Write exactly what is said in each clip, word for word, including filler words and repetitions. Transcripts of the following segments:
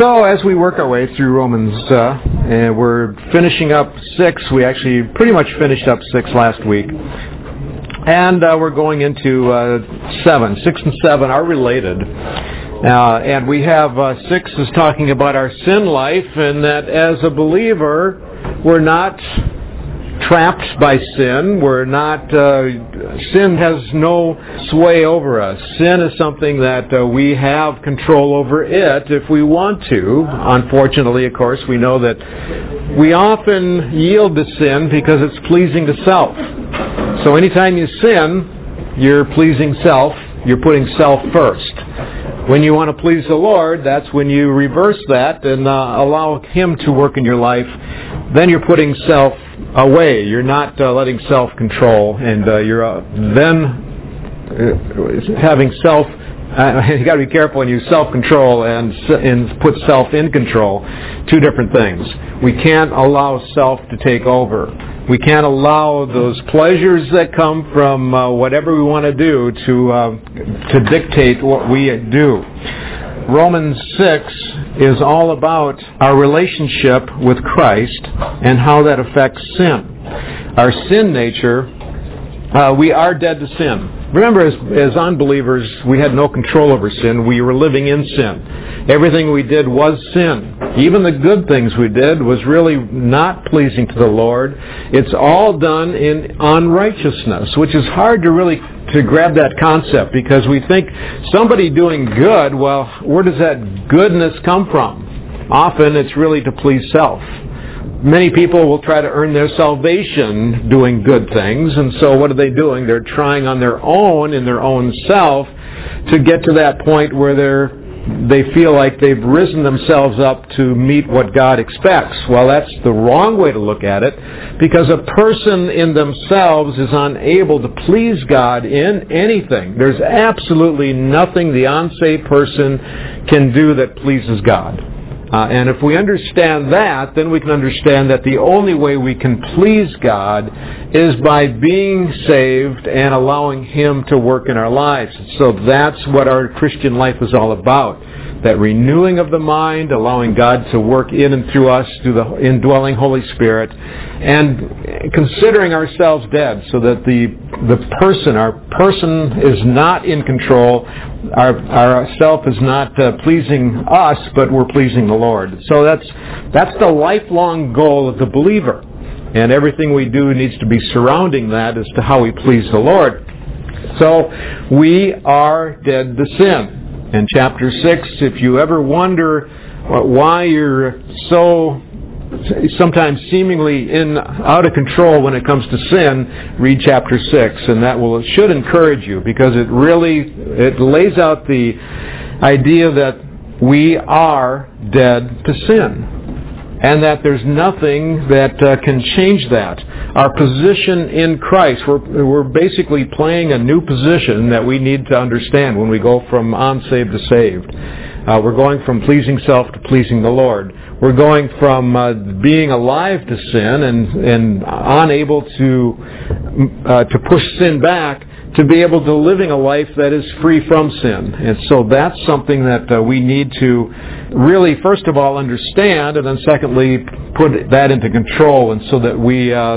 So as we work our way through Romans, uh, and we're finishing up six. We actually pretty much finished up six last week. And uh, we're going into uh, seven. Six and seven are related. Uh, and we have uh, six is talking about our sin life, and that as a believer, we're not trapped by sin. We're not, uh, sin has no sway over us. Sin is something that uh, we have control over it if we want to. Unfortunately, of course, we know that we often yield to sin because it's pleasing to self. So anytime you sin, you're pleasing self. You're putting self first. When you want to please the Lord, that's when you reverse that and uh, allow Him to work in your life. Then you're putting self away. You're not uh, letting self control, and uh, you're uh, then uh, having self. Uh, you got to be careful when you self-control and and put self in control. Two different things. We can't allow self to take over. We can't allow those pleasures that come from uh, whatever we want to do to uh, to dictate what we do. Romans six is all about our relationship with Christ and how that affects sin. Our sin nature, uh, we are dead to sin. Remember, as, as unbelievers, we had no control over sin. We were living in sin. Everything we did was sin. Even the good things we did was really not pleasing to the Lord. It's all done in unrighteousness, which is hard to really to grab that concept, because we think somebody doing good, well, where does that goodness come from? Often it's really to please self. Many people will try to earn their salvation doing good things, and so what are they doing? They're trying on their own, in their own self, to get to that point where they're they feel like they've risen themselves up to meet what God expects. Well, that's the wrong way to look at it, because a person in themselves is unable to please God in anything. There's absolutely nothing the unsaved person can do that pleases God. Uh, and if we understand that, then we can understand that the only way we can please God is by being saved and allowing Him to work in our lives. So that's what our Christian life is all about. That renewing of the mind, allowing God to work in and through us through the indwelling Holy Spirit, and considering ourselves dead, so that the the person, our person is not in control. Our our self is not uh, pleasing us, but we're pleasing the Lord. So that's that's the lifelong goal of the believer, and everything we do needs to be surrounding that as to how we please the Lord. So we are dead to sin. In chapter six, if you ever wonder why you're so sometimes seemingly in out of control when it comes to sin, read chapter six, and that will should encourage you, because it really it lays out the idea that we are dead to sin, and that there's nothing that uh, can change that. Our position in Christ, we're, we're basically playing a new position that we need to understand when we go from unsaved to saved. Uh, we're going from pleasing self to pleasing the Lord. We're going from uh, being alive to sin and, and unable to uh, to push sin back, to be able to living a life that is free from sin. And so that's something that uh, we need to really, first of all, understand, and then secondly, put that into control, and so that we uh,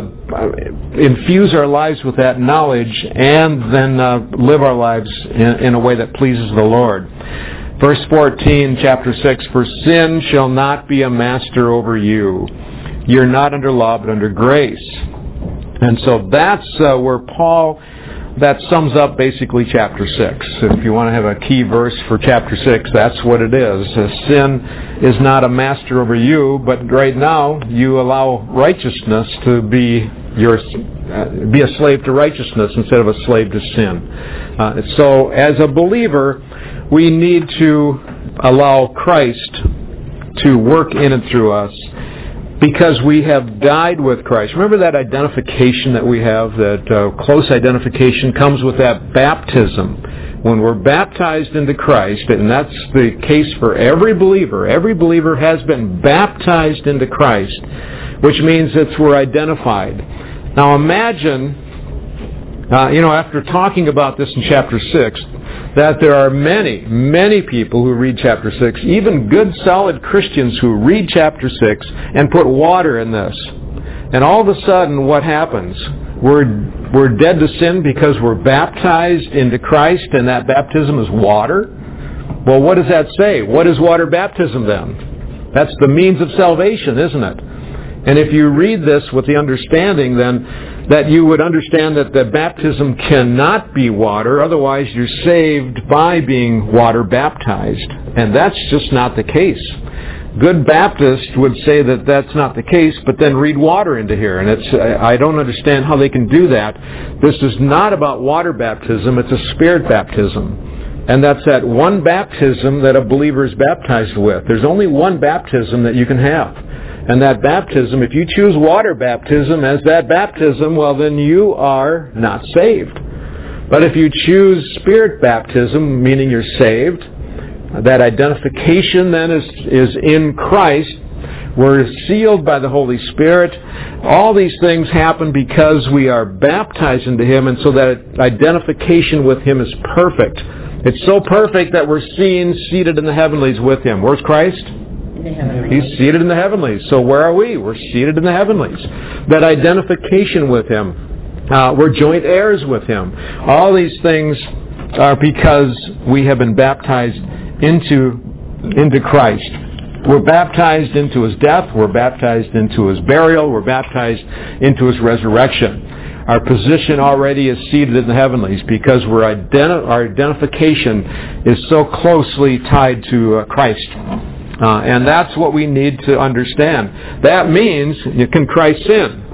infuse our lives with that knowledge, and then uh, live our lives in, in a way that pleases the Lord. Verse fourteen, chapter six, "For sin shall not be a master over you. You're not under law, but under grace." And so that's uh, where Paul... That sums up basically chapter six. If you want to have a key verse for chapter six, that's what it is. Sin is not a master over you, but right now you allow righteousness to be your uh, be a slave to righteousness instead of a slave to sin. Uh, so as a believer, we need to allow Christ to work in and through us, because we have died with Christ. Remember that identification that we have, that uh, close identification comes with that baptism. When we're baptized into Christ, and that's the case for every believer, every believer has been baptized into Christ, which means that we're identified. Now imagine uh, you know, after talking about this in chapter six, that there are many, many people who read chapter six, even good, solid Christians who read chapter six and put water in this. And all of a sudden, what happens? We're, we're dead to sin because we're baptized into Christ, and that baptism is water. Well, what does that say? What is water baptism then? That's the means of salvation, isn't it? And if you read this with the understanding then that you would understand that the baptism cannot be water, otherwise you're saved by being water baptized. And that's just not the case. Good Baptists would say that that's not the case, but then read water into here. And it's I don't understand how they can do that. This is not about water baptism, it's a spirit baptism. And that's that one baptism that a believer is baptized with. There's only one baptism that you can have. And that baptism, if you choose water baptism as that baptism, well, then you are not saved. But if you choose spirit baptism, meaning you're saved, that identification then is, is in Christ. We're sealed by the Holy Spirit. All these things happen because we are baptized into Him, and so that identification with Him is perfect. It's so perfect that we're seen seated in the heavenlies with Him. Where's Christ? He's seated in the heavenlies. So where are we? We're seated in the heavenlies. That identification with Him. Uh, we're joint heirs with Him. All these things are because we have been baptized into, into Christ. We're baptized into His death. We're baptized into His burial. We're baptized into His resurrection. Our position already is seated in the heavenlies because we're identi- our identification is so closely tied to uh, Christ. Uh, and that's what we need to understand. That means, can Christ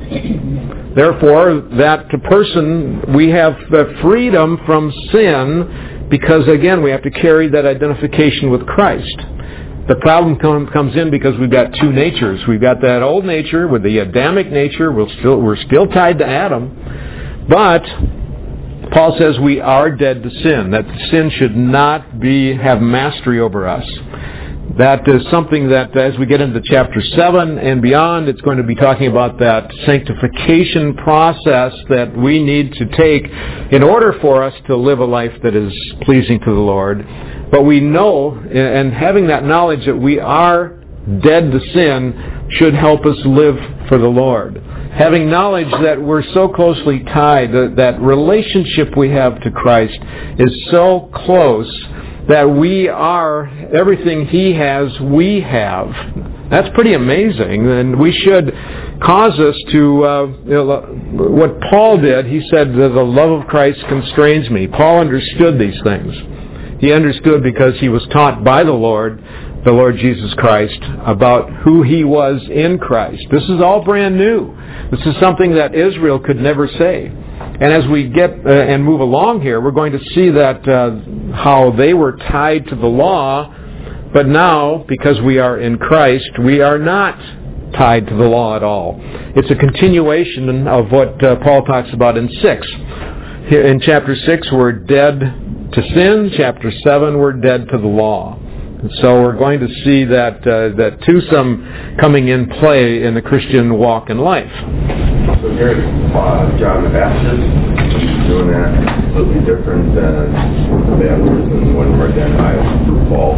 sin? Therefore, that person, we have the freedom from sin because, again, we have to carry that identification with Christ. The problem com- comes in because we've got two natures. We've got that old nature with the Adamic nature. We're still, we're still tied to Adam. But Paul says we are dead to sin, that sin should not be have mastery over us. That is something that as we get into chapter seven and beyond, it's going to be talking about that sanctification process that we need to take in order for us to live a life that is pleasing to the Lord. But we know, and having that knowledge that we are dead to sin should help us live for the Lord. Having knowledge that we're so closely tied, that, that relationship we have to Christ is so close that we are, everything He has, we have. That's pretty amazing, and we should cause us to, uh, you know, what Paul did, he said that the love of Christ constrains me. Paul understood these things. He understood because he was taught by the Lord, the Lord Jesus Christ, about who He was in Christ. This is all brand new. This is something that Israel could never say. And as we get uh, and move along here, we're going to see that uh, how they were tied to the law, but now, because we are in Christ, we are not tied to the law at all. It's a continuation of what uh, Paul talks about in six. Here in chapter six, we're dead to sin. Chapter seven, we're dead to the law. And so we're going to see that uh, that twosome coming in play in the Christian walk in life. So here's uh, John the Baptist doing that completely different than the baptism when we're identified through Paul.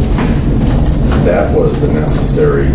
That was the necessary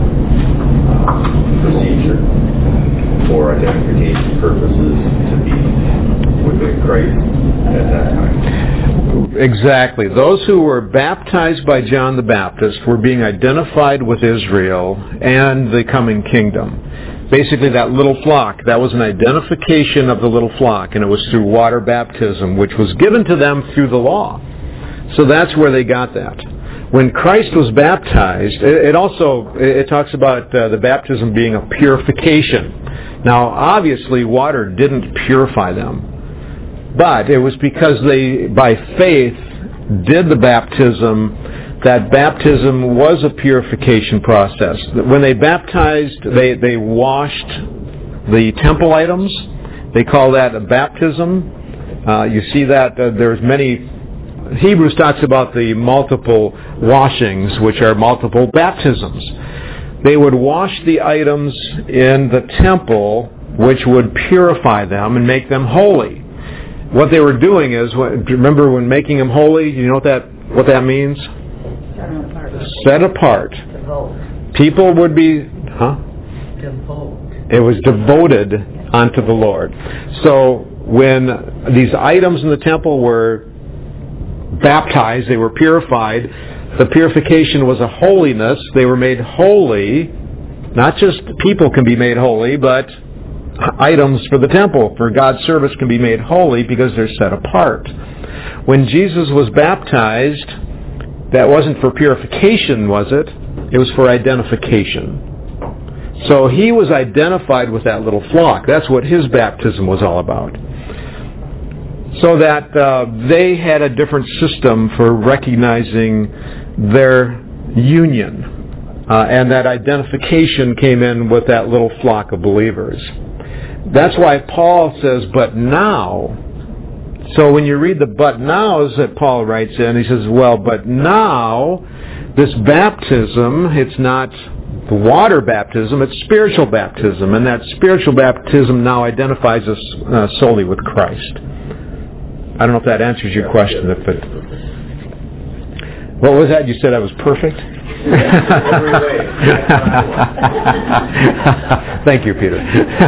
uh, procedure for identification purposes to be within Christ at that time. Exactly. Those who were baptized by John the Baptist were being identified with Israel and the coming kingdom. Basically, that little flock, that was an identification of the little flock, and it was through water baptism, which was given to them through the law. So that's where they got that. When Christ was baptized, it also, it talks about uh, the baptism being a purification. Now, obviously, water didn't purify them. But it was because they, by faith, did the baptism, that baptism was a purification process. When they baptized, they, they washed the temple items. They call that a baptism. Uh, you see that uh, there's many, Hebrews talks about the multiple washings, which are multiple baptisms. They would wash the items in the temple, which would purify them and make them holy. what they were doing is, remember when making him holy, you know what that what that means? Set apart. People would be, huh? It was devoted unto the Lord. So when these items in the temple were baptized, they were purified. The purification was a holiness. They were made holy. Not just people can be made holy, but items for the temple, for God's service, can be made holy because they're set apart. When Jesus was baptized, that wasn't for purification, was it? It was for identification. So he was identified with that little flock. That's what his baptism was all about. So that uh, they had a different system for recognizing their union. Uh, and that identification came in with that little flock of believers. That's why Paul says, but now. So when you read the but nows that Paul writes in, he says, well, but now, this baptism, it's not the water baptism, it's spiritual baptism. And that spiritual baptism now identifies us uh, solely with Christ. I don't know if that answers your question. If it, what was that? You said I was perfect? Thank you, Peter.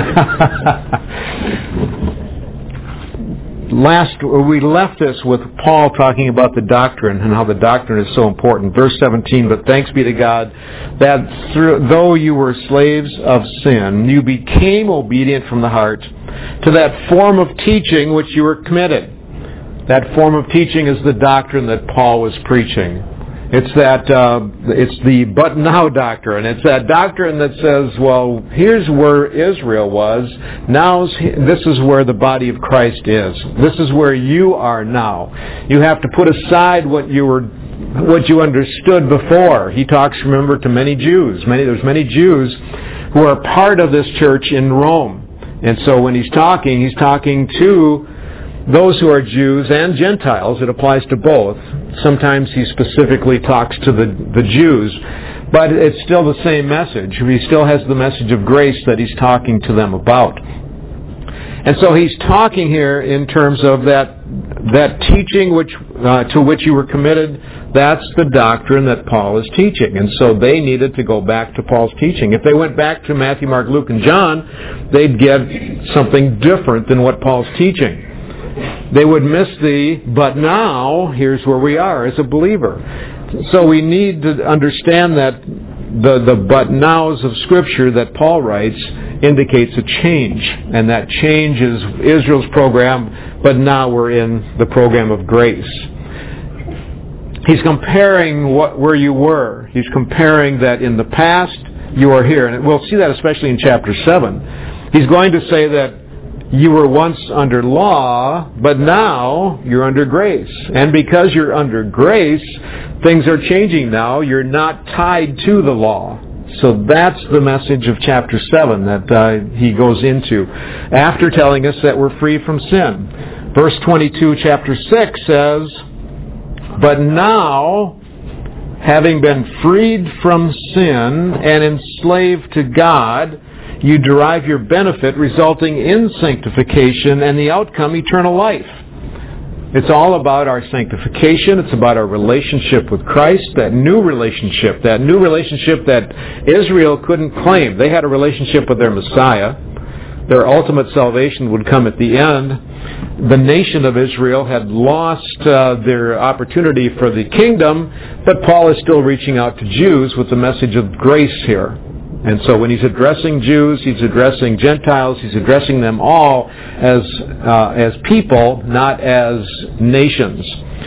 Last, we left this with Paul talking about the doctrine and how the doctrine is so important. Verse seventeen, but thanks be to God that through, though you were slaves of sin, you became obedient from the heart to that form of teaching which you were committed. That form of teaching is the doctrine that Paul was preaching. It's that, uh, it's the but now doctrine. It's that doctrine that says, well, here's where Israel was. Now, this is where the body of Christ is. This is where you are now. You have to put aside what you were, what you understood before. He talks, remember, to many Jews. Many, there's many Jews who are part of this church in Rome. And so when he's talking, he's talking to those who are Jews and Gentiles. It applies to both. Sometimes he specifically talks to the, the Jews, but it's still the same message. He still has the message of grace that he's talking to them about. And so he's talking here in terms of that that teaching which uh, to which you were committed. That's the doctrine that Paul is teaching. And so they needed to go back to Paul's teaching. If they went back to Matthew, Mark, Luke, and John, they'd get something different than what Paul's teaching. They would miss the, but now, here's where we are as a believer. So we need to understand that the, the but nows of Scripture that Paul writes indicates a change. And that change is Israel's program, but now we're in the program of grace. He's comparing what where you were. He's comparing that in the past you are here. And we'll see that especially in chapter seven. He's going to say that you were once under law, but now you're under grace. And because you're under grace, things are changing now. You're not tied to the law. So that's the message of chapter seven that uh, he goes into after telling us that we're free from sin. Verse twenty-two, chapter six says, but now, having been freed from sin and enslaved to God, you derive your benefit resulting in sanctification and the outcome eternal life. It's all about our sanctification. It's about our relationship with Christ, that new relationship, that new relationship that Israel couldn't claim. They had a relationship with their Messiah. Their ultimate salvation would come at the end. The nation of Israel had lost uh, their opportunity for the kingdom, but Paul is still reaching out to Jews with the message of grace here. And so when he's addressing Jews, he's addressing Gentiles, he's addressing them all as uh, as people, not as nations.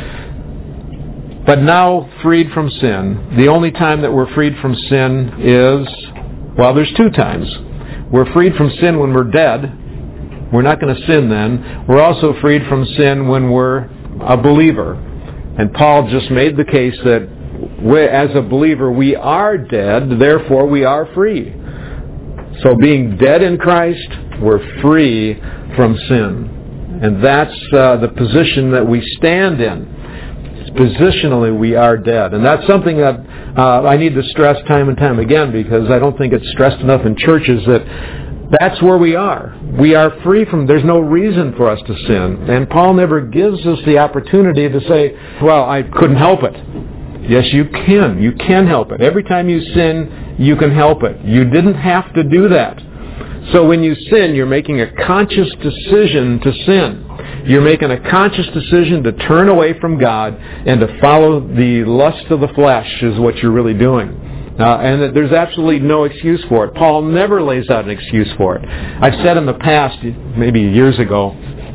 But now freed from sin. The only time that we're freed from sin is, well, there's two times. We're freed from sin when we're dead. We're not going to sin then. We're also freed from sin when we're a believer. And Paul just made the case that as a believer, we are dead, therefore we are free. So being dead in Christ, we're free from sin. And that's uh, the position that we stand in. Positionally, we are dead. And that's something that uh, I need to stress time and time again, because I don't think it's stressed enough in churches that That's where we are. We are free from, there's no reason for us to sin. And Paul never gives us the opportunity to say, well, I couldn't help it. Yes, you can. You can help it. Every time you sin, you can help it. You didn't have to do that. So when you sin, you're making a conscious decision to sin. You're making a conscious decision to turn away from God and to follow the lust of the flesh is what you're really doing. Uh, and there's absolutely no excuse for it. Paul never lays out an excuse for it. I've said in the past, maybe years ago,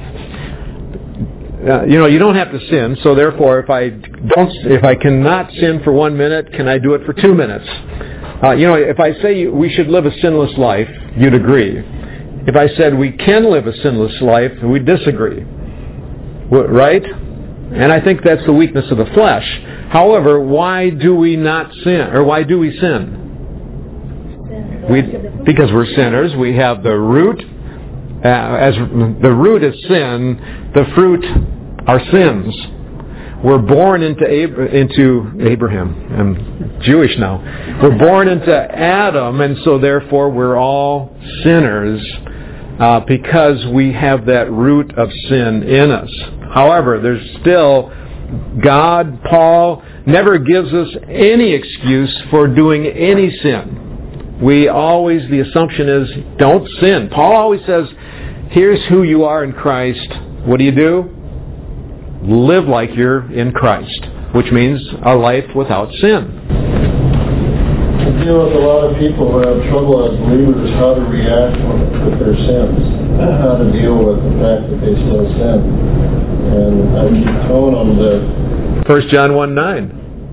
uh, you know, you don't have to sin, so therefore if I don't, if I cannot sin for one minute, can I do it for two minutes? Uh, you know, if I say we should live a sinless life, you'd agree. If I said we can live a sinless life, we'd disagree. Right? And I think that's the weakness of the flesh. However, why do we not sin? Or why do we sin? We, because we're sinners. We have the root. Uh, as the root is sin, the fruit are sins. We're born into Ab- into Abraham. I'm Jewish now. We're born into Adam, and so therefore we're all sinners uh, because we have that root of sin in us. However, there's still God, Paul, never gives us any excuse for doing any sin. We always, the assumption is, don't sin. Paul always says, here's who you are in Christ. What do you do? Live like you're in Christ, which means a life without sin. To deal with a lot of people who have trouble as believers, how to react with their sins, how to deal with the fact that they still sin. And I keep telling them that First John one nine.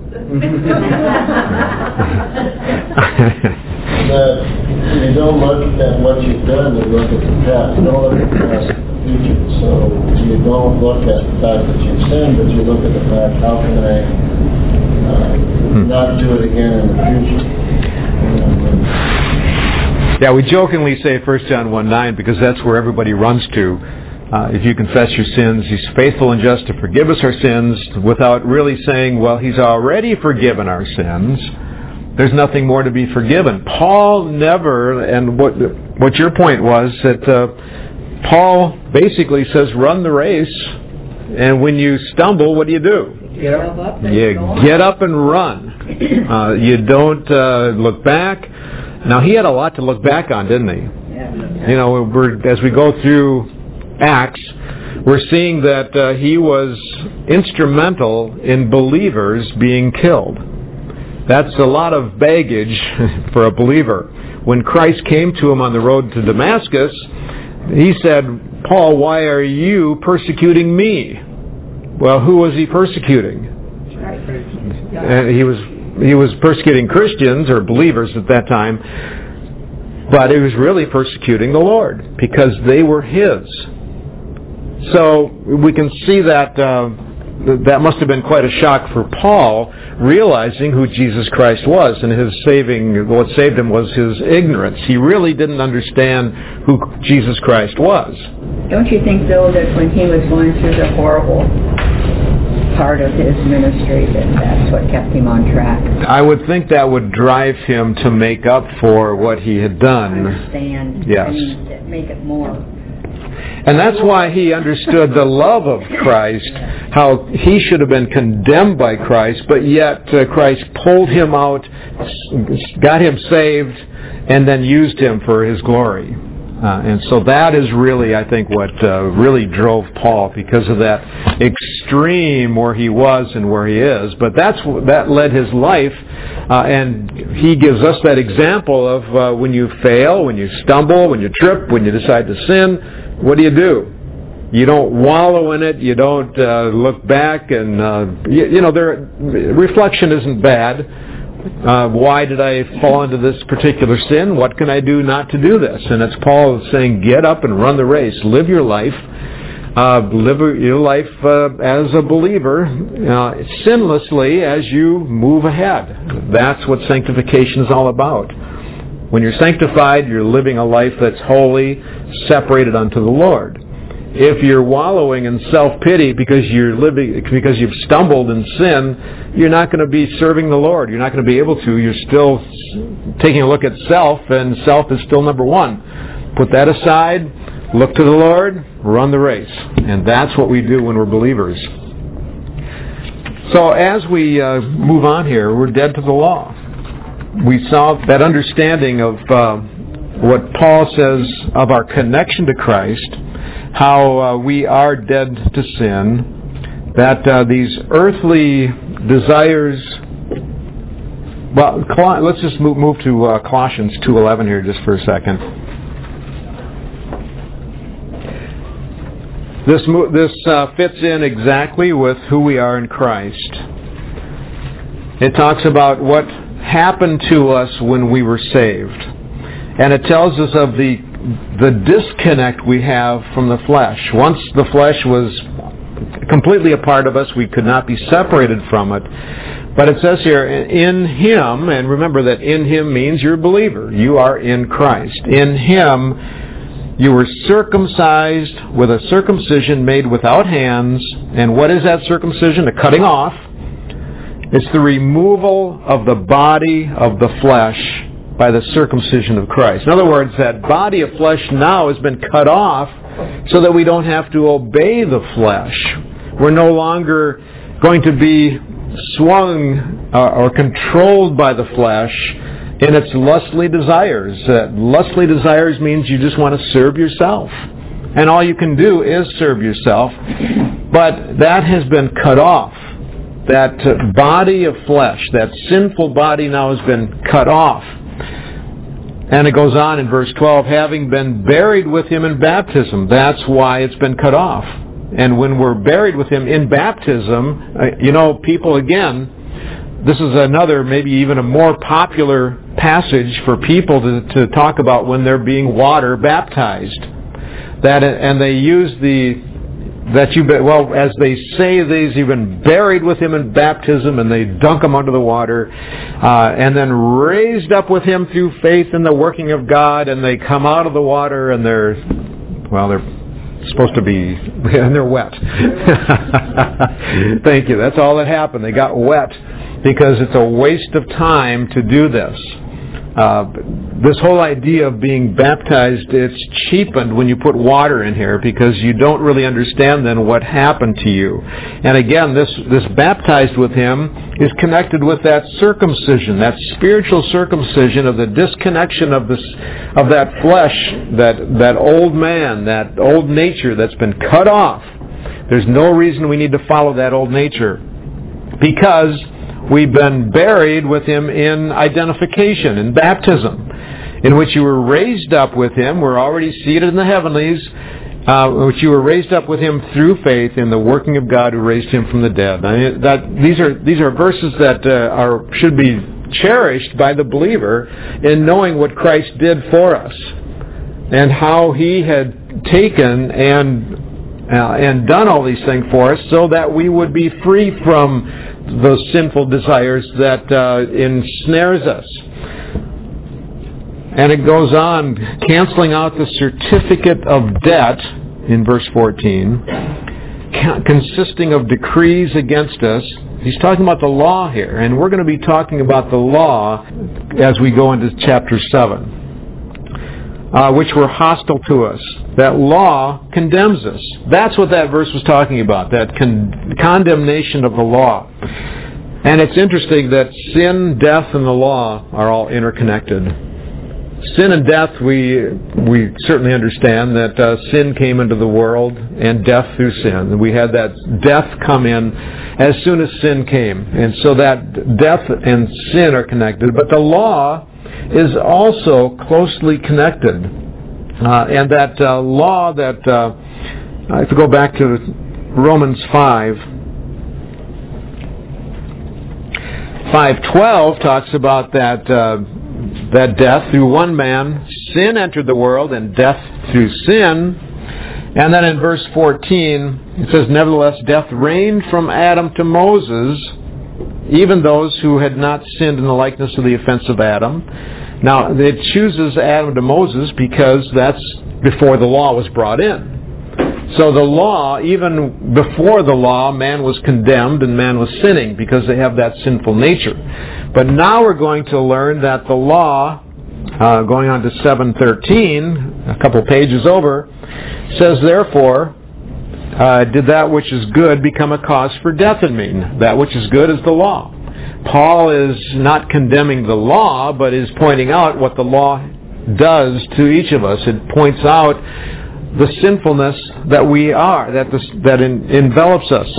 that you don't look at what you've done, you look at the past. You don't look at the past and the future. So you don't look at the fact that you've sinned, but you look at the fact, how can I uh, hmm. not do it again in the future? And, yeah, we jokingly say First John one nine because that's where everybody runs to. Uh, if you confess your sins, He's faithful and just to forgive us our sins without really saying, well, He's already forgiven our sins. There's nothing more to be forgiven. Paul never, and what what your point was, that uh, Paul basically says, run the race, and when you stumble, what do you do? Get up. You get up and run. Uh, you don't uh, look back. Now, he had a lot to look back on, didn't he? Yeah. You know, we're, as we go through Acts, we're seeing that uh, he was instrumental in believers being killed. That's a lot of baggage for a believer. When Christ came to him on the road to Damascus, he said, Paul, why are you persecuting me? Well, who was he persecuting? And he was he was persecuting Christians or believers at that time, but he was really persecuting the Lord because they were his. So we can see that uh, that must have been quite a shock for Paul, realizing who Jesus Christ was, and his saving, what saved him was his ignorance. He really didn't understand who Jesus Christ was. Don't you think, though, that when he was going through the horrible part of his ministry, that that's what kept him on track? I would think that would drive him to make up for what he had done. Understand. Yes. I mean, make it more. And that's why he understood the love of Christ, how he should have been condemned by Christ, but yet uh, Christ pulled him out, got him saved, and then used him for his glory. Uh, and so that is really, I think, what uh, really drove Paul, because of that extreme where he was and where he is. But that's that led his life, uh, and he gives us that example of uh, when you fail, when you stumble, when you trip, when you decide to sin, what do you do? You don't wallow in it. You don't uh, look back, and uh, you, you know, there reflection isn't bad. Uh, why did I fall into this particular sin? What can I do not to do this? And it's Paul saying, get up and run the race. Live your life. Uh, live your life uh, as a believer, uh, sinlessly as you move ahead. That's what sanctification is all about. When you're sanctified, you're living a life that's holy, separated unto the Lord. If you're wallowing in self-pity because you're living, because you've stumbled in sin, you're not going to be serving the Lord. You're not going to be able to. You're still taking a look at self, and self is still number one. put that aside, look to the Lord, run the race. And that's what we do when we're believers. So as we uh, move on here, we're dead to the law. We saw that understanding of uh, what Paul says of our connection to Christ, how uh, we are dead to sin, that uh, these earthly desires... Well, let's just move, move to uh, Colossians two eleven here just for a second. This this uh, fits in exactly with who we are in Christ. It talks about what happened to us when we were saved. And it tells us of the the disconnect we have from the flesh. Once the flesh was completely a part of us, we could not be separated from it. But it says here, in Him, and remember that in Him means you're a believer. You are in Christ. In Him, you were circumcised with a circumcision made without hands. And what is that circumcision? A cutting off. It's the removal of the body of the flesh by the circumcision of Christ. In other words, that body of flesh now has been cut off so that we don't have to obey the flesh. We're no longer going to be swung uh, or controlled by the flesh in its lustly desires. Uh, lustly desires means you just want to serve yourself. And all you can do is serve yourself. But that has been cut off. That uh, body of flesh, that sinful body now has been cut off. And it goes on in verse twelve, having been buried with Him in baptism. That's why it's been cut off. And when we're buried with Him in baptism, uh, you know, people, again, this is another, maybe even a more popular passage for people to, to talk about when they're being water baptized. That, and they use the, that you've been, well, as they say, they've been buried with Him in baptism, and they dunk Him under the water, uh, and then raised up with Him through faith in the working of God, and they come out of the water, and they're, well, they're supposed to be, and they're wet. Thank you. That's all that happened. They got wet because it's a waste of time to do this. Uh, this whole idea of being baptized, it's cheapened when you put water in here because you don't really understand then what happened to you. And again, this, this baptized with Him is connected with that circumcision, that spiritual circumcision of the disconnection of this, of that flesh, that, that old man, that old nature that's been cut off. There's no reason we need to follow that old nature because we've been buried with Him in identification, in baptism, in which you were raised up with Him. We're already seated in the heavenlies, uh, which you were raised up with Him through faith in the working of God who raised Him from the dead. I mean, that, these are these are verses that uh, are should be cherished by the believer in knowing what Christ did for us and how He had taken and uh, and done all these things for us so that we would be free from those sinful desires that uh, ensnares us. And it goes on, canceling out the certificate of debt in verse fourteen, consisting of decrees against us. He's talking about the law here, and we're going to be talking about the law as we go into chapter seven, uh, which were hostile to us. That law condemns us. That's what that verse was talking about, that con- condemnation of the law. And it's interesting that sin, death, and the law are all interconnected. Sin and death, we we certainly understand that uh, sin came into the world and death through sin. We had that death come in as soon as sin came. And so that death and sin are connected. But the law is also closely connected. Uh, and that uh, law that, uh, I have to go back to Romans five. five twelve talks about that uh, that death through one man, sin entered the world, and death through sin. And then in verse fourteen, it says, nevertheless, death reigned from Adam to Moses, even those who had not sinned in the likeness of the offense of Adam. Now, it chooses Adam to Moses because that's before the law was brought in. So the law, even before the law, man was condemned and man was sinning because they have that sinful nature. But now we're going to learn that the law, uh, going on to seven thirteen, a couple pages over, says, therefore, uh, did that which is good become a cause for death in me? That which is good is the law. Paul is not condemning the law, but is pointing out what the law does to each of us. It points out the sinfulness that we are, that this, that in, envelops us.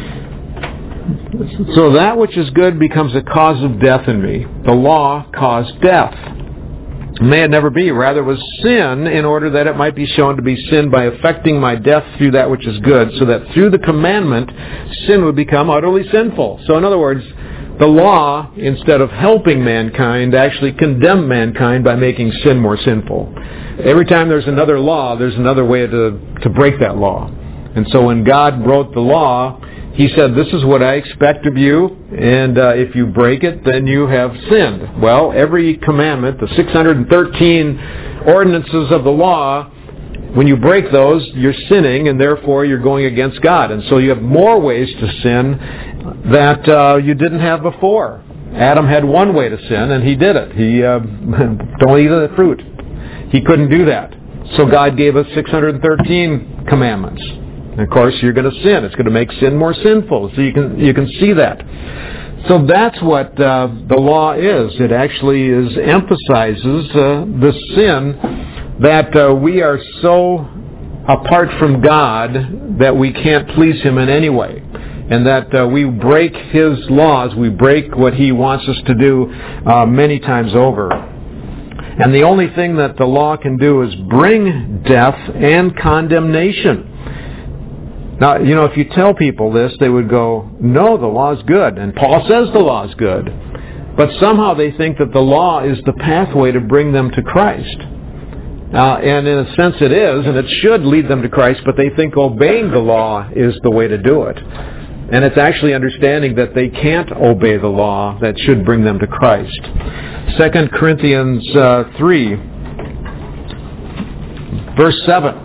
So that which is good becomes a cause of death in me. The law caused death. May it never be. Rather, it was sin in order that it might be shown to be sin by affecting my death through that which is good, so that through the commandment, sin would become utterly sinful. So in other words, the law, instead of helping mankind, actually condemned mankind by making sin more sinful. Every time there's another law, there's another way to, to break that law. And so when God wrote the law, He said, this is what I expect of you, and uh, if you break it, then you have sinned. Well, every commandment, the six hundred thirteen ordinances of the law, when you break those, you're sinning, and therefore you're going against God. And so you have more ways to sin that uh, you didn't have before. Adam had one way to sin, and he did it. He uh, don't eat of the fruit. He couldn't do that. So God gave us six hundred thirteen commandments. And of course, you're going to sin. It's going to make sin more sinful. So you can you can see that. So that's what uh, the law is. It actually is emphasizes uh, the sin that uh, we are so apart from God that we can't please Him in any way. And that uh, we break His laws, we break what He wants us to do uh, many times over. And the only thing that the law can do is bring death and condemnation. Now, you know, if you tell people this, they would go, no, the law is good. And Paul says the law is good. But somehow they think that the law is the pathway to bring them to Christ. Uh, and in a sense it is, and it should lead them to Christ, but they think obeying the law is the way to do it. And it's actually understanding that they can't obey the law that should bring them to Christ. Second Corinthians uh, three, verse seven.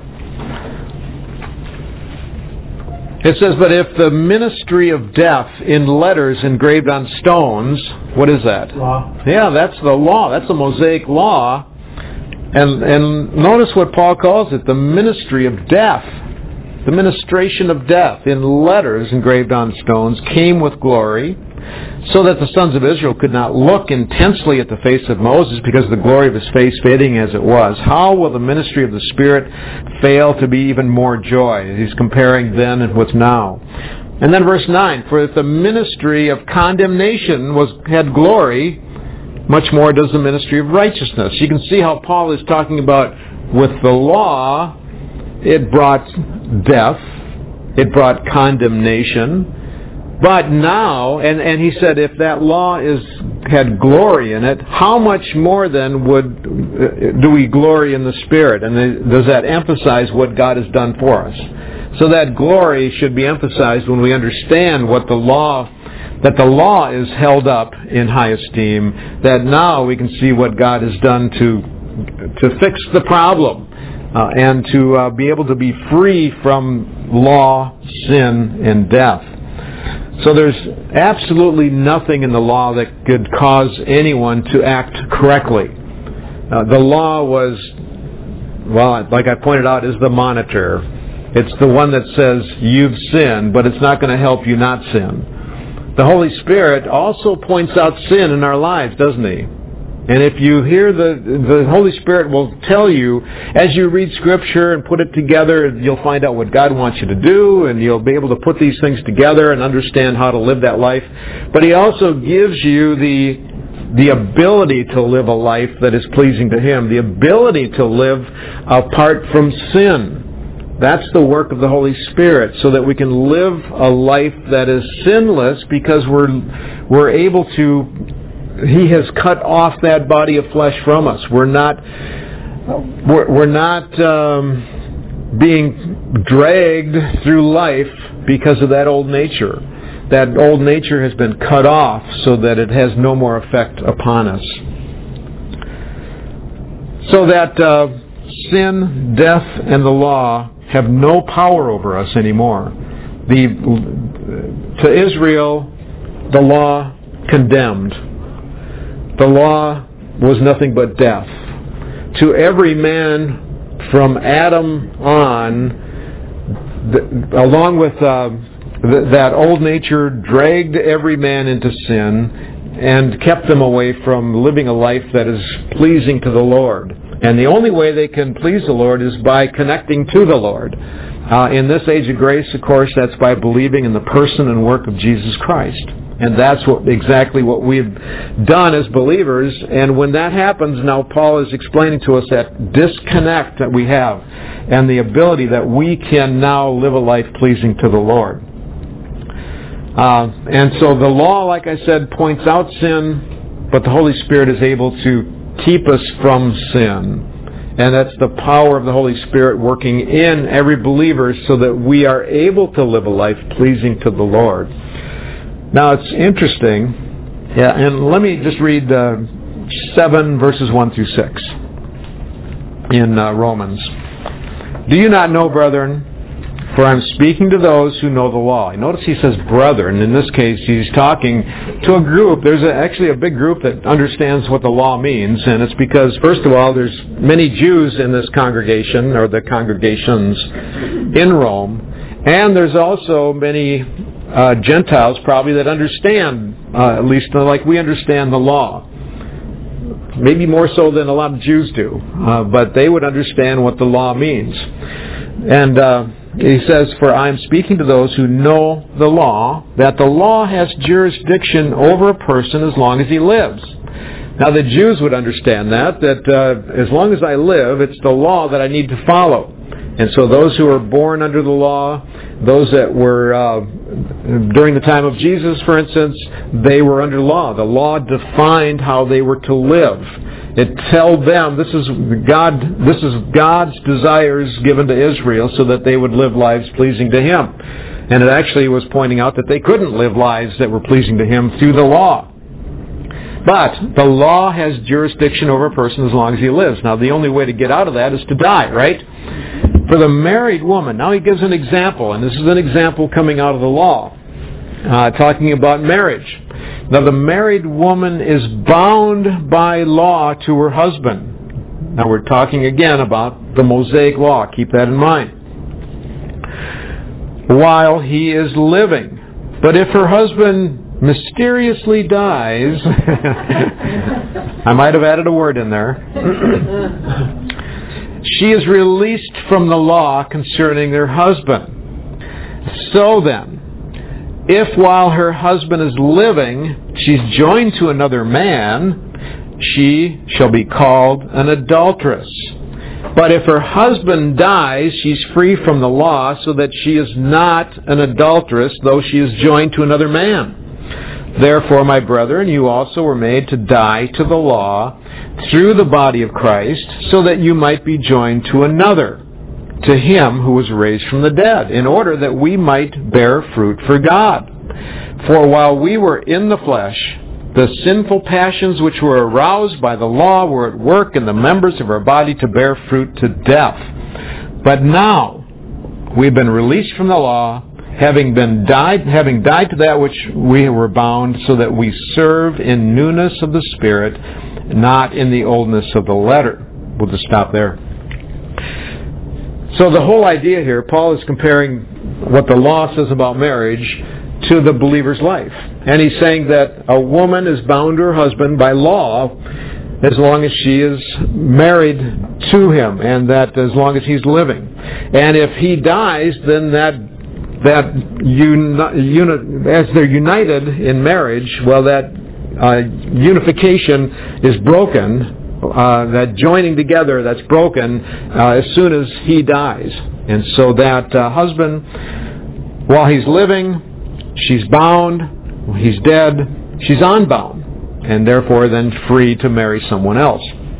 It says, but if the ministry of death in letters engraved on stones, what is that? Law. Yeah, that's the law. That's the Mosaic law. And, and notice what Paul calls it, the ministry of death. The ministration of death in letters engraved on stones came with glory, so that the sons of Israel could not look intensely at the face of Moses because of the glory of his face fading as it was. How will the ministry of the Spirit fail to be even more joy? He's comparing then with now. And then verse nine, for if the ministry of condemnation was had glory, much more does the ministry of righteousness. You can see how Paul is talking about with the law, it brought death, it brought condemnation. But now, and, and he said, if that law is had glory in it, how much more then would uh, do we glory in the Spirit? And the, does that emphasize what God has done for us? So that glory should be emphasized when we understand what the law, that the law is held up in high esteem, that now we can see what God has done to to fix the problem uh, and to uh, be able to be free from law, sin, and death. So there's absolutely nothing in the law that could cause anyone to act correctly. Uh, the law was, well, like I pointed out, is the monitor. It's the one that says you've sinned, but it's not going to help you not sin. The Holy Spirit also points out sin in our lives, doesn't He? And if you hear the, the Holy Spirit will tell you, as you read Scripture and put it together, you'll find out what God wants you to do, and you'll be able to put these things together and understand how to live that life. But He also gives you the, the ability to live a life that is pleasing to Him, the ability to live apart from sin. That's the work of the Holy Spirit, so that we can live a life that is sinless because we're, we're able to... He has cut off that body of flesh from us. We're not, we're, we're not um, being dragged through life because of that old nature. That old nature has been cut off so that it has no more effect upon us. So that uh, sin, death, and the law have no power over us anymore. The, to Israel, the law condemned. The law was nothing but death. To every man from Adam on, the, along with uh, th- that old nature, dragged every man into sin and kept them away from living a life that is pleasing to the Lord. And the only way they can please the Lord is by connecting to the Lord. Uh, in this age of grace, of course, that's by believing in the person and work of Jesus Christ. And that's what exactly what we've done as believers. And when that happens, now Paul is explaining to us that disconnect that we have and the ability that we can now live a life pleasing to the Lord. Uh, and so the law, like I said, points out sin, but the Holy Spirit is able to keep us from sin. And that's the power of the Holy Spirit working in every believer so that we are able to live a life pleasing to the Lord. Now, it's interesting, yeah, and let me just read uh, seven verses one through six in uh, Romans. Do you not know, brethren, for I'm speaking to those who know the law. Notice he says brethren. In this case, he's talking to a group. There's a, actually a big group that understands what the law means, and it's because, first of all, there's many Jews in this congregation, or the congregations in Rome, and there's also many Uh, Gentiles probably that understand, uh, at least like we understand the law. Maybe more so than a lot of Jews do. Uh, but they would understand what the law means. And uh, he says, for I am speaking to those who know the law, that the law has jurisdiction over a person as long as he lives. Now the Jews would understand that, that uh, as long as I live, it's the law that I need to follow. And so those who are born under the law, those that were, uh, during the time of Jesus, for instance, they were under law. The law defined how they were to live. It told them this is God. This is God's desires given to Israel so that they would live lives pleasing to Him. And it actually was pointing out that they couldn't live lives that were pleasing to Him through the law. But the law has jurisdiction over a person as long as he lives. Now, the only way to get out of that is to die, right? For the married woman, now he gives an example, and this is an example coming out of the law, uh, talking about marriage. Now, the married woman is bound by law to her husband. Now, we're talking again about the Mosaic law. Keep that in mind. While he is living. But if her husband mysteriously dies, I might have added a word in there, she is released from the law concerning their husband. So then, if while her husband is living, she's joined to another man, she shall be called an adulteress. But if her husband dies, she's free from the law, so that she is not an adulteress, though she is joined to another man. Therefore, my brethren, you also were made to die to the law through the body of Christ, so that you might be joined to another, to Him who was raised from the dead, in order that we might bear fruit for God. For while we were in the flesh, the sinful passions which were aroused by the law were at work in the members of our body to bear fruit to death. But now we've been released from the law, having been died, having died to that which we were bound, so that we serve in newness of the Spirit, not in the oldness of the letter. We'll just stop there. So the whole idea here, Paul is comparing what the law says about marriage to the believer's life. And he's saying that a woman is bound to her husband by law as long as she is married to him, and that as long as he's living. And if he dies, then that that uni, uni, as they're united in marriage, well, that uh, unification is broken. Uh, that joining together that's broken uh, as soon as he dies. And so that uh, husband, while he's living, she's bound. When he's dead, she's unbound, and therefore then free to marry someone else.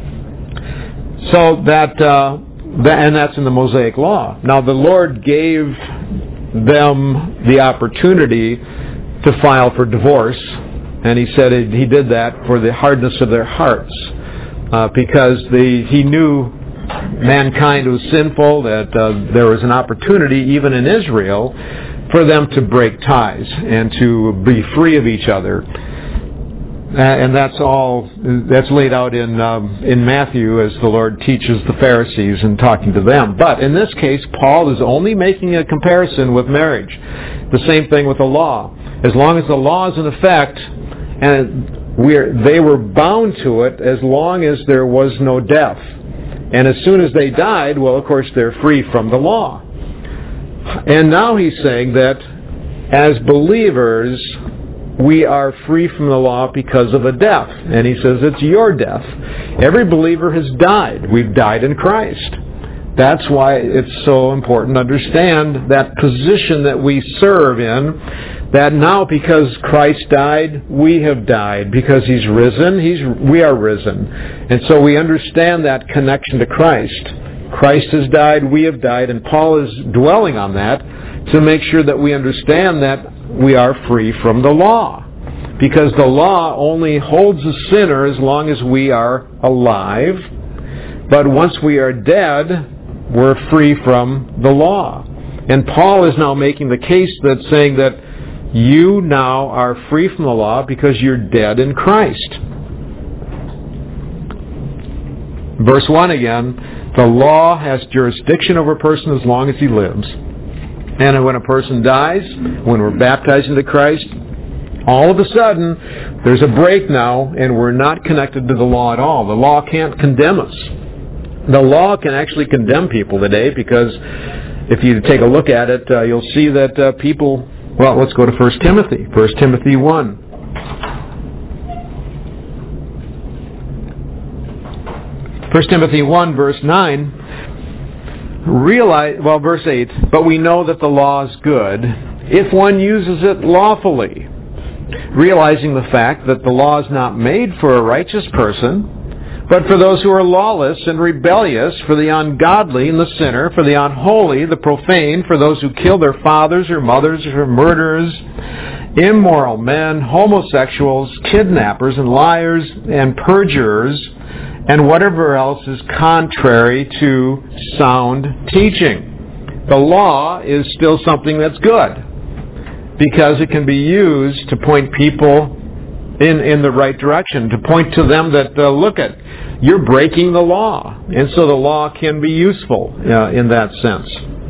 So that, uh, that and that's in the Mosaic law. Now the Lord gave them the opportunity to file for divorce, and He said it, He did that for the hardness of their hearts. Uh, because the, he knew mankind was sinful, that uh, there was an opportunity, even in Israel, for them to break ties and to be free of each other. and that's all, that's laid out in um, in Matthew as the Lord teaches the Pharisees and talking to them. But in this case, Paul is only making a comparison with marriage. The same thing with the law. As long as the law is in effect, and we're, they were bound to it as long as there was no death. And as soon as they died, well, of course, they're free from the law. And now he's saying that as believers, we are free from the law because of a death. And he says it's your death. Every believer has died. We've died in Christ. That's why it's so important to understand that position that we serve in, that now because Christ died, we have died. Because He's risen, He's we are risen. And so we understand that connection to Christ. Christ has died, we have died, and Paul is dwelling on that to make sure that we understand that we are free from the law. Because the law only holds a sinner as long as we are alive. But once we are dead, we're free from the law. And Paul is now making the case that's saying that you now are free from the law because you're dead in Christ. Verse one again, the law has jurisdiction over a person as long as he lives. And when a person dies, when we're baptized into Christ, all of a sudden, there's a break now, and we're not connected to the law at all. The law can't condemn us. The law can actually condemn people today, because if you take a look at it, uh, you'll see that uh, people... Well, let's go to First Timothy. First Timothy one. First Timothy one, verse nine. Realize, well, verse eight, but we know that the law is good if one uses it lawfully, realizing the fact that the law is not made for a righteous person, but for those who are lawless and rebellious, for the ungodly and the sinner, for the unholy, the profane, for those who kill their fathers or mothers or murderers, immoral men, homosexuals, kidnappers and liars and perjurers, and whatever else is contrary to sound teaching. The law is still something that's good, because it can be used to point people in, in the right direction, to point to them that, uh, look at, you're breaking the law. And so the law can be useful uh, in that sense.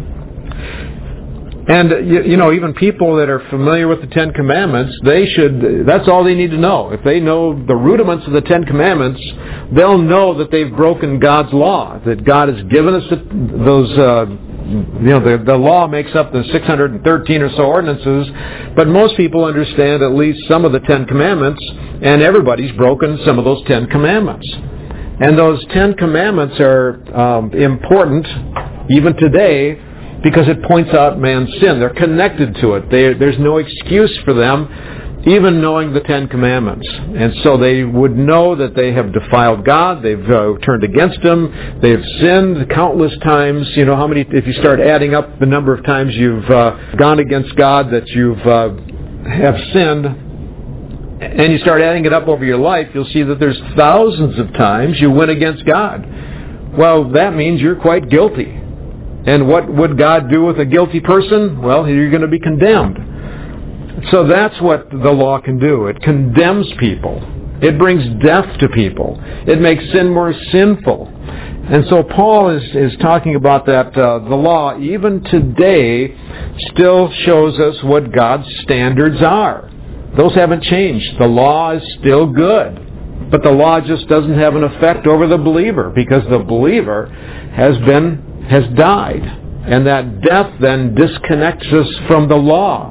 And, you, you know, even people that are familiar with the Ten Commandments, they should, that's all they need to know. If they know the rudiments of the Ten Commandments, they'll know that they've broken God's law, that God has given us those, uh, you know, the, the law makes up the six hundred thirteen or so ordinances, but most people understand at least some of the Ten Commandments, and everybody's broken some of those Ten Commandments. And those Ten Commandments are um, important even today, because it points out man's sin. They're connected to it. They, there's no excuse for them, even knowing the Ten Commandments. And so they would know that they have defiled God, they've uh, turned against Him, they've sinned countless times. You know how many, if you start adding up the number of times you've uh, gone against God, that you've uh, have sinned, and you start adding it up over your life, you'll see that there's thousands of times you went against God. Well, that means you're quite guilty. And what would God do with a guilty person? Well, you're going to be condemned. So that's what the law can do. It condemns people. It brings death to people. It makes sin more sinful. And so Paul is, is talking about that uh, the law, even today, still shows us what God's standards are. Those haven't changed. The law is still good. But the law just doesn't have an effect over the believer, because the believer has been has died. And that death then disconnects us from the law.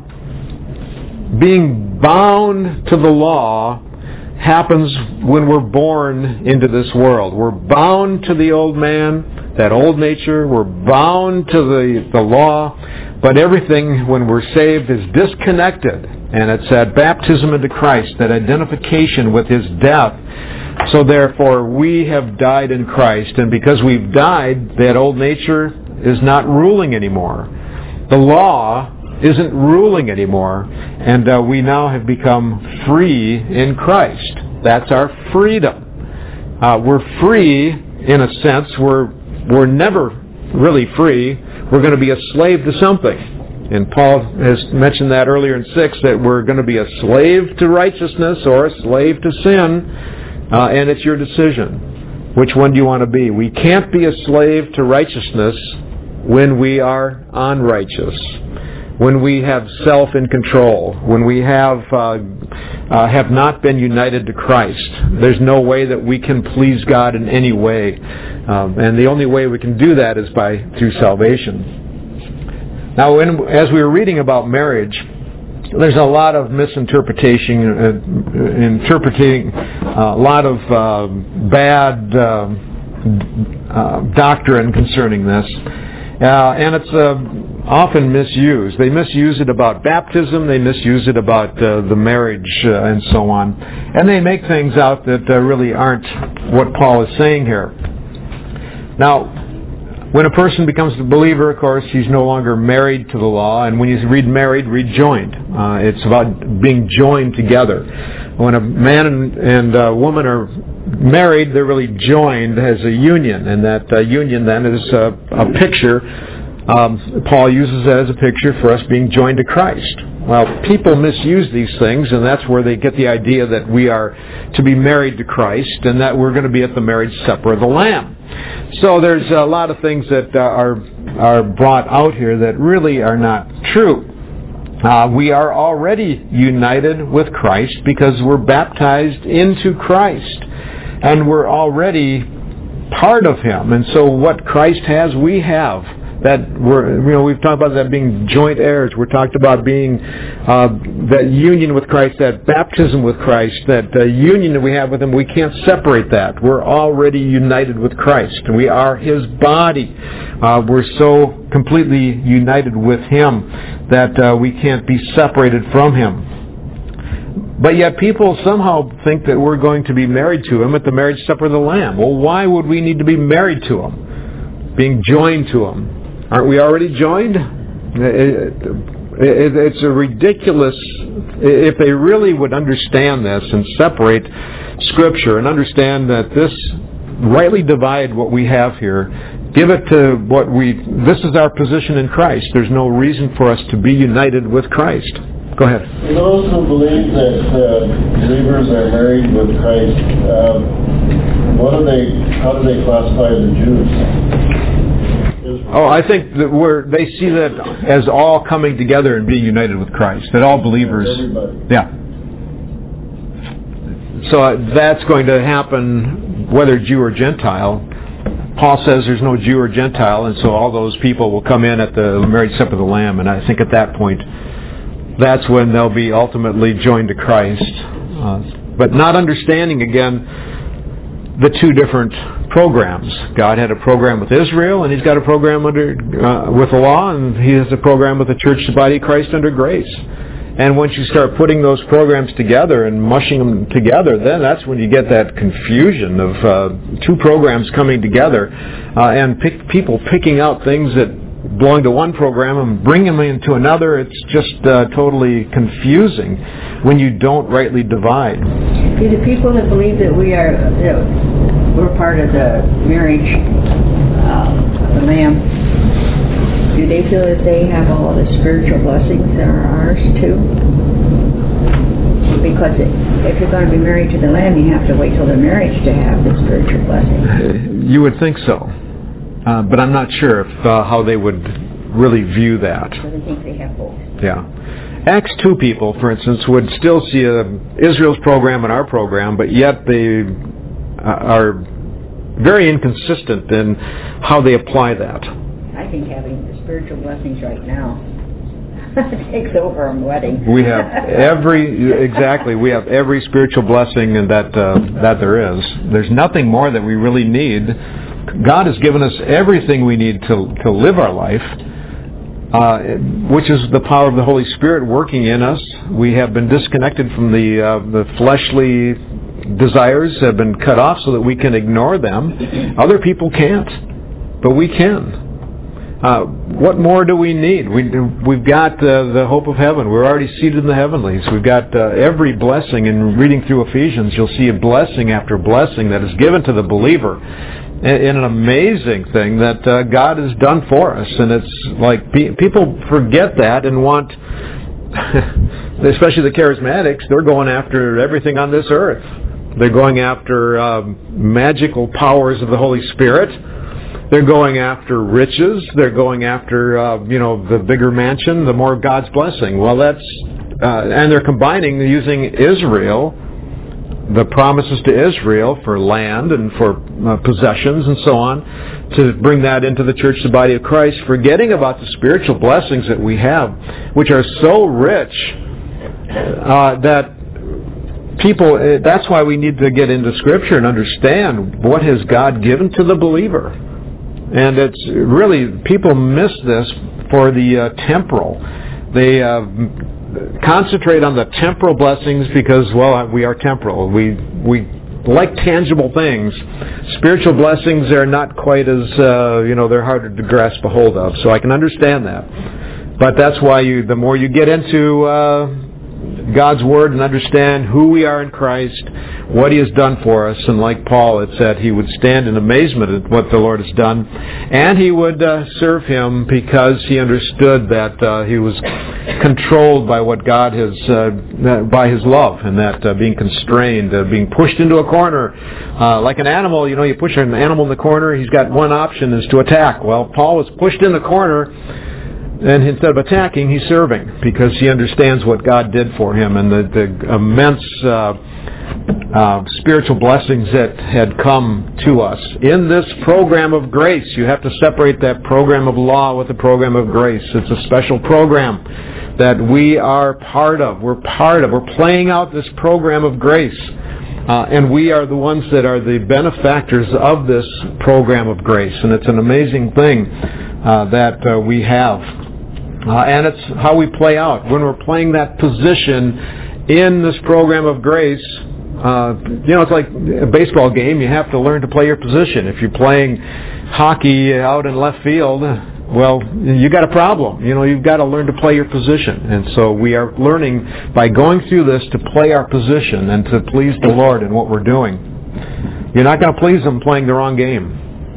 Being bound to the law happens when we're born into this world. We're bound to the old man, that old nature. We're bound to the, the law. But everything, when we're saved, is disconnected. And it's that baptism into Christ, that identification with His death. So therefore, we have died in Christ. And because we've died, that old nature is not ruling anymore. The law isn't ruling anymore. And uh, we now have become free in Christ. That's our freedom. Uh, we're free, in a sense. We're, we're never really free. We're going to be a slave to something. And Paul has mentioned that earlier in six, that we're going to be a slave to righteousness or a slave to sin, uh, and it's your decision. Which one do you want to be? We can't be a slave to righteousness when we are unrighteous, when we have self in control, when we have uh, uh, have not been united to Christ. There's no way that we can please God in any way, um, and the only way we can do that is by through salvation. Now, when, as we were reading about marriage, there's a lot of misinterpretation, uh, interpreting uh, a lot of uh, bad uh, uh, doctrine concerning this, uh, and it's uh, often misused. They misuse it about baptism, they misuse it about uh, the marriage uh, and so on, and they make things out that uh, really aren't what Paul is saying here. Now, when a person becomes a believer, of course, he's no longer married to the law. And when you read married, read joined. Uh, it's about being joined together. When a man and, and a woman are married, they're really joined as a union. And that uh, union then is a, a picture. Um, Paul uses that as a picture for us being joined to Christ. Well, people misuse these things, and that's where they get the idea that we are to be married to Christ and that we're going to be at the marriage supper of the Lamb. So there's a lot of things that uh, are are brought out here that really are not true. Uh, we are already united with Christ because we're baptized into Christ, and we're already part of Him. And so what Christ has, we have. That we're, you know, we've talked about that being joint heirs. We're talked about being uh, that union with Christ, that baptism with Christ, that uh, union that we have with Him. We can't separate that. We're already united with Christ. We are His body. Uh, we're so completely united with Him that uh, we can't be separated from Him. But yet people somehow think that we're going to be married to Him at the marriage supper of the Lamb. Well, why would we need to be married to Him? Being joined to Him. Aren't we already joined? It's a ridiculous, if they really would understand this and separate Scripture and understand that this, rightly divide what we have here, give it to what we, this is our position in Christ. There's no reason for us to be united with Christ. Go ahead. Those who believe that uh, believers are married with Christ, um, what do they, how do they classify the Jews? Oh, I think that we're, they see that as all coming together and being united with Christ. That all believers... Everybody. Yeah. So uh, that's going to happen whether Jew or Gentile. Paul says there's no Jew or Gentile, and so all those people will come in at the marriage supper of the Lamb, and I think at that point, that's when they'll be ultimately joined to Christ. Uh, but not understanding, again, the two different programs. God had a program with Israel, and He's got a program under uh, with the law, and He has a program with the church, the body of Christ, under grace. And once you start putting those programs together and mushing them together, then that's when you get that confusion of uh, two programs coming together uh, and pick, people picking out things that belong to one program and bring them into another. It's just uh, totally confusing when you don't rightly divide. Do the people that believe that we are, you know, we're part of the marriage uh, of the Lamb, do they feel that they have all the spiritual blessings that are ours too? Because if you're going to be married to the Lamb, you have to wait till the marriage to have the spiritual blessings. You would think so. Uh, but I'm not sure if uh, how they would really view that. So they think they have both. Yeah. Acts two people, for instance, would still see uh, Israel's program and our program, but yet they uh, are very inconsistent in how they apply that. I think having the spiritual blessings right now takes over a wedding. We have every, exactly, we have every spiritual blessing and that uh, that there is. There's nothing more that we really need. God has given us everything we need to to live our life, uh, which is the power of the Holy Spirit working in us. We have been disconnected from the uh, the fleshly desires, have been cut off so that we can ignore them. Other people can't, but we can. Uh, what more do we need? We, we've got uh, the hope of heaven. We're already seated in the heavenlies. We've got uh, every blessing. In reading through Ephesians, you'll see a blessing after blessing that is given to the believer in an amazing thing that uh, God has done for us. And it's like pe- people forget that and want, especially the charismatics, they're going after everything on this earth. They're going after uh, magical powers of the Holy Spirit. They're going after riches. They're going after, uh, you know, the bigger mansion, the more God's blessing. Well, that's, uh, and they're combining using Israel, the promises to Israel for land and for uh, possessions and so on, to bring that into the church, the body of Christ, forgetting about the spiritual blessings that we have, which are so rich uh, that people, that's why we need to get into Scripture and understand what has God given to the believer. And it's really, people miss this for the uh, temporal. They uh, concentrate on the temporal blessings because, well, we are temporal. We we like tangible things. Spiritual blessings are not quite as, uh, you know, they're harder to grasp a hold of. So I can understand that. But that's why you, the more you get into uh, God's Word and understand who we are in Christ, what He has done for us, and like Paul had said, he would stand in amazement at what the Lord has done, and he would uh, serve Him because he understood that uh, he was controlled by what God has, uh, by His love, and that uh, being constrained, uh, being pushed into a corner, uh, like an animal, you know, you push an animal in the corner, he's got one option is to attack. Well, Paul was pushed in the corner, and instead of attacking, he's serving because he understands what God did for him and the, the immense uh, uh, spiritual blessings that had come to us. In this program of grace, you have to separate that program of law with the program of grace. It's a special program that we are part of. We're part of. We're playing out this program of grace. Uh, and we are the ones that are the benefactors of this program of grace. And it's an amazing thing uh, that uh, we have. Uh, and it's how we play out. When we're playing that position in this program of grace, uh, you know, it's like a baseball game. You have to learn to play your position. If you're playing hockey out in left field, well, you got a problem. You know, you've got to learn to play your position. And so we are learning by going through this to play our position and to please the Lord in what we're doing. You're not going to please Him playing the wrong game.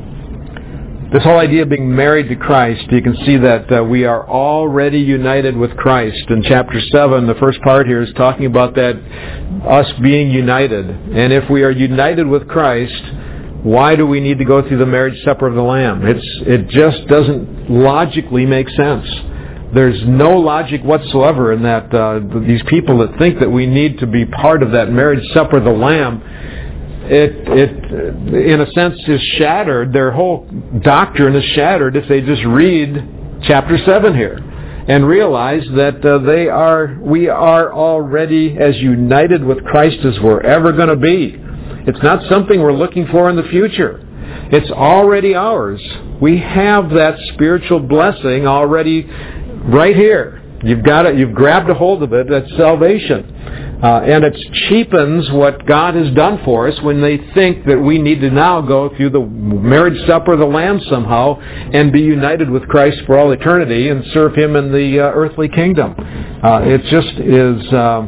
This whole idea of being married to Christ, you can see that uh, we are already united with Christ. In chapter seven, the first part here is talking about that, us being united. And if we are united with Christ, why do we need to go through the marriage supper of the Lamb? It's It just doesn't logically make sense. There's no logic whatsoever in that uh, these people that think that we need to be part of that marriage supper of the Lamb, It, it, in a sense, is shattered. Their whole doctrine is shattered if they just read chapter seven here and realize that uh, they are, we are already as united with Christ as we're ever going to be. It's not something we're looking for in the future. It's already ours. We have that spiritual blessing already right here. You've got it. You've grabbed a hold of it. That's salvation. Uh, and it cheapens what God has done for us when they think that we need to now go through the marriage supper of the Lamb somehow and be united with Christ for all eternity and serve Him in the uh, earthly kingdom. Uh, it just is, uh,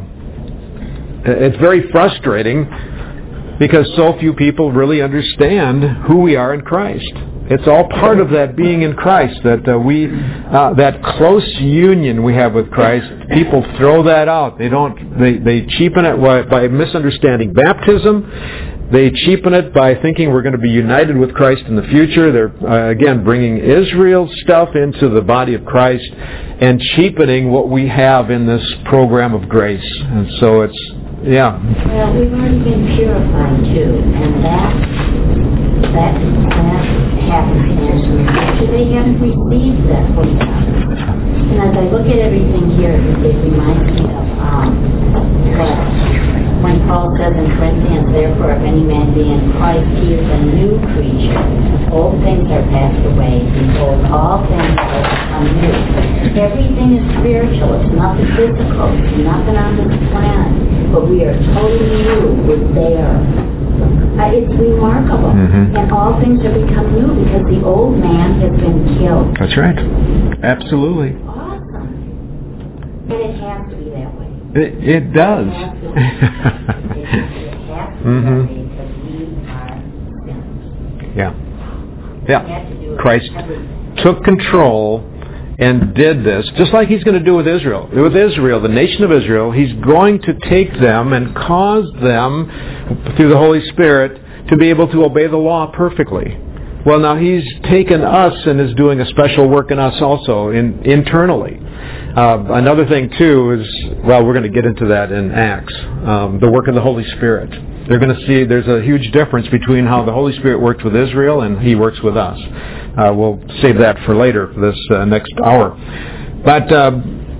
it's very frustrating because so few people really understand who we are in Christ. It's all part of that being in Christ, that uh, we, uh, that close union we have with Christ. People throw that out. They don't. They they cheapen it by misunderstanding baptism. They cheapen it by thinking we're going to be united with Christ in the future. They're uh, again bringing Israel stuff into the body of Christ and cheapening what we have in this program of grace. And so it's yeah. Well, we've already been purified too, and that that that. happens in so they haven't received that from God. And as I look at everything here, it reminds me of um, that when Paul says in Corinthians, therefore if any man be in Christ, he is a new creature. Old things are passed away. Behold, all things are become new. Everything is spiritual. It's nothing physical. It's nothing on this planet. But we are totally new. We're there. awesome. Uh, it's remarkable. Mm-hmm. And all things have become new because the old man has been killed. That's right. Absolutely. Awesome. And it has to be that way. It, it does. It has to be. it, it has to be Mm-hmm. that way because we are sinners. Yeah. We have Yeah. to do it Christ everything. took control and did this, just like he's going to do with Israel. With Israel, the nation of Israel, he's going to take them and cause them, through the Holy Spirit, to be able to obey the law perfectly. Well, now he's taken us and is doing a special work in us also, in, internally. Uh, another thing, too, is, well, we're going to get into that in Acts, um, the work of the Holy Spirit. They're going to see there's a huge difference between how the Holy Spirit works with Israel and he works with us. Uh, we'll save that for later, for this uh, next hour. But uh,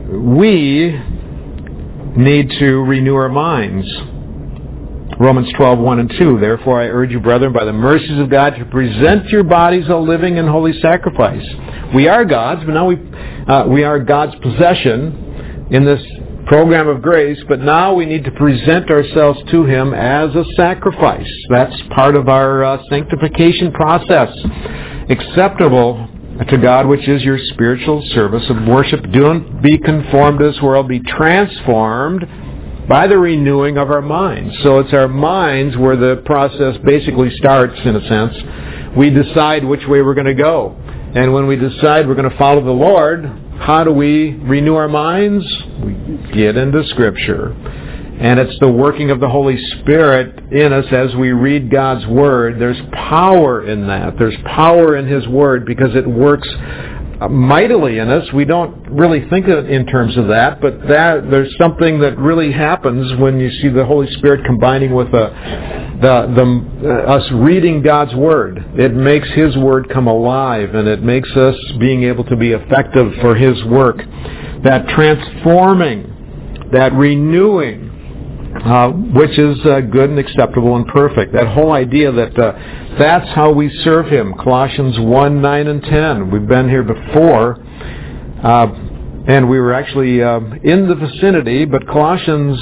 we need to renew our minds. Romans twelve, one and two. Therefore I urge you, brethren, by the mercies of God, to present your bodies a living and holy sacrifice. We are God's, but now we uh, we are God's possession in this program of grace, but now we need to present ourselves to Him as a sacrifice. That's part of our uh, sanctification process. Acceptable to God, which is your spiritual service of worship. Don't be conformed to this world, be transformed by the renewing of our minds. So it's our minds where the process basically starts, in a sense. We decide which way we're going to go. And when we decide we're going to follow the Lord, how do we renew our minds? We get into Scripture. And it's the working of the Holy Spirit in us as we read God's Word. There's power in that. There's power in His Word because it works mightily in us. We don't really think of it in terms of that, but that there's something that really happens when you see the Holy Spirit combining with the, the, the uh, us reading God's Word. It makes His Word come alive, and it makes us being able to be effective for His work. That transforming, that renewing, Uh, which is uh, good and acceptable and perfect. That whole idea that uh, that's how we serve Him. Colossians one, nine, and ten. We've been here before, uh, and we were actually uh, in the vicinity, but Colossians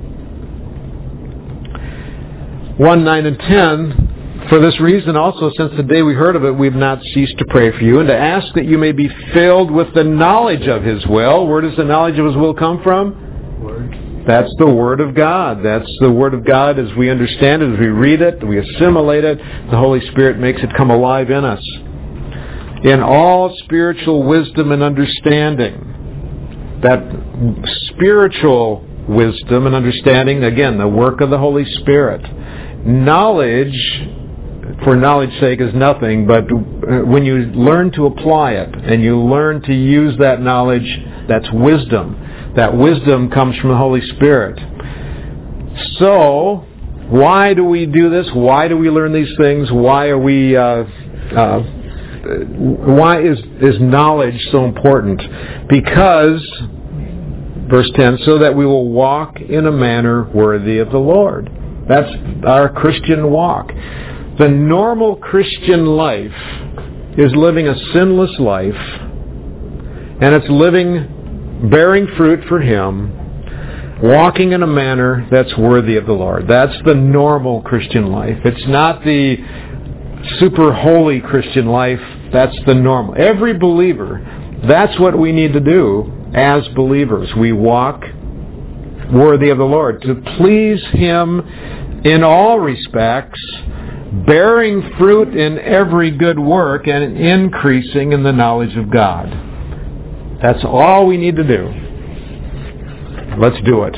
one, nine, and ten, for this reason also, since the day we heard of it, we've not ceased to pray for you, and to ask that you may be filled with the knowledge of His will. Where does the knowledge of His will come from? Word. That's the Word of God. That's the Word of God as we understand it, as we read it, we assimilate it. The Holy Spirit makes it come alive in us. In all spiritual wisdom and understanding. That spiritual wisdom and understanding, again, the work of the Holy Spirit. Knowledge, for knowledge's sake, is nothing, but when you learn to apply it and you learn to use that knowledge, that's wisdom. That wisdom comes from the Holy Spirit. So, why do we do this? Why do we learn these things? Why are we? Uh, uh, why is is knowledge so important? Because, verse ten, so that we will walk in a manner worthy of the Lord. That's our Christian walk. The normal Christian life is living a sinless life, and it's living bearing fruit for Him, walking in a manner that's worthy of the Lord. That's the normal Christian life. It's not the super holy Christian life. That's the normal. Every believer, that's what we need to do as believers. We walk worthy of the Lord, to please Him in all respects, bearing fruit in every good work and increasing in the knowledge of God. That's all we need to do. Let's do it.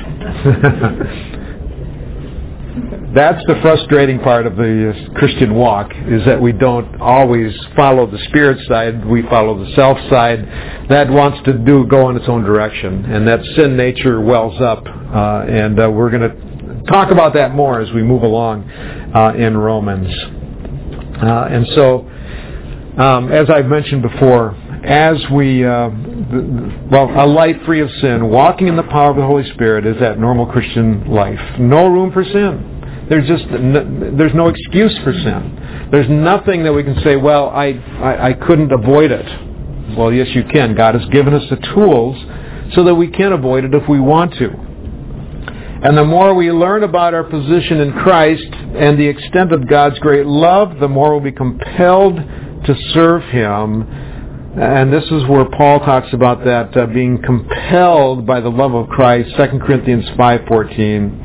That's the frustrating part of the Christian walk, is that we don't always follow the Spirit side. We follow the self side. That wants to do go in its own direction. And that sin nature wells up. Uh, and uh, we're going to talk about that more as we move along uh, in Romans. Uh, and so, um, as I've mentioned before, as we, uh, well, a life free of sin, walking in the power of the Holy Spirit is that normal Christian life. No room for sin. There's just, there's no excuse for sin. There's nothing that we can say, well, I, I, I couldn't avoid it. Well, yes, you can. God has given us the tools so that we can avoid it if we want to. And the more we learn about our position in Christ and the extent of God's great love, the more we'll be compelled to serve Him. And this is where Paul talks about that, uh, being compelled by the love of Christ, Second Corinthians five fourteen.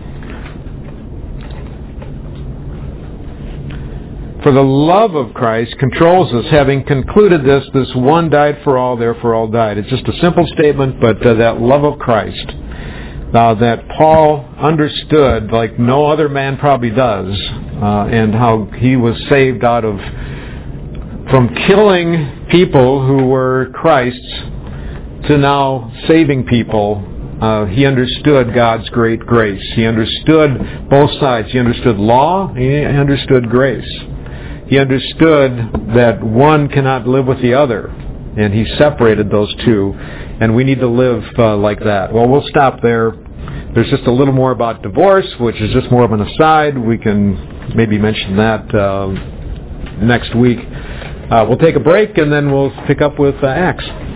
For the love of Christ controls us, having concluded this, this one died for all, therefore all died. It's just a simple statement, but uh, that love of Christ, uh, that Paul understood like no other man probably does, uh, and how he was saved out of, from killing people who were Christ's to now saving people. Uh, he understood God's great grace. He understood both sides. He understood law, he understood grace. He understood that one cannot live with the other, and he separated those two, and we need to live uh, like that. Well, we'll stop there. There's just a little more about divorce, which is just more of an aside. We can maybe mention that uh, next week. Uh, we'll take a break, and then we'll pick up with uh, Acts.